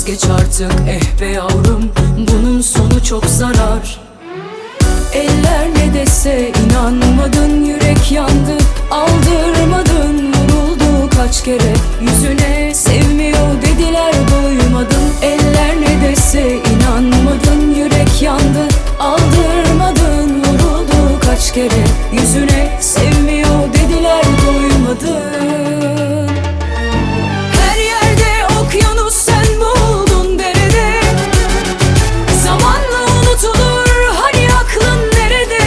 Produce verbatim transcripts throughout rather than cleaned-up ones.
Vazgeç artık eh be yavrum, bunun sonu çok zarar. Eller ne dese inanmadın, yürek yandı aldırmadın. Vuruldu kaç kere yüzüne, sevmiyor dediler duymadın. Eller ne dese inanmadın, yürek yandı aldırmadın. Vuruldu kaç kere yüzüne, sevmiyor dediler duymadın. Her yerde okyanus sen buldun derede, zamanla unutulur hani aklın nerede?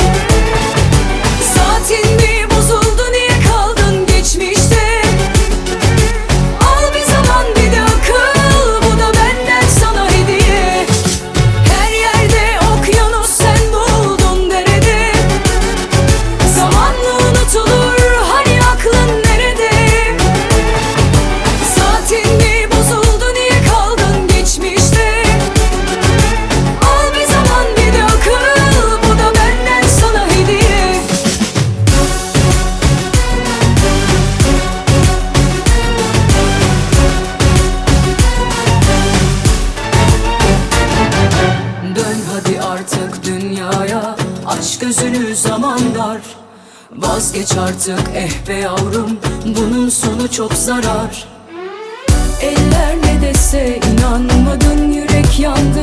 Saatin mi bozuldu, niye kaldın geçmişte? Al bir zaman bir de akıl, bu da benden sana hediye. Her yerde okyanus sen buldun derede, zamanla unutulur hani aklın nerede? Saatin mi bozuldu, niye kaldın geçmişte? Al bir zaman bir de akıl, bu da benden sana hediye. Dön hadi artık dünyaya, aç gözünü zaman dar. Vazgeç artık eh be yavrum, bunun sonu çok zarar. Eller ne dese inanmadın, yürek yandı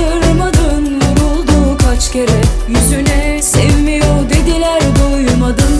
aldırmadın. Vuruldu kaç kere yüzüne, sevmiyor dediler duymadın.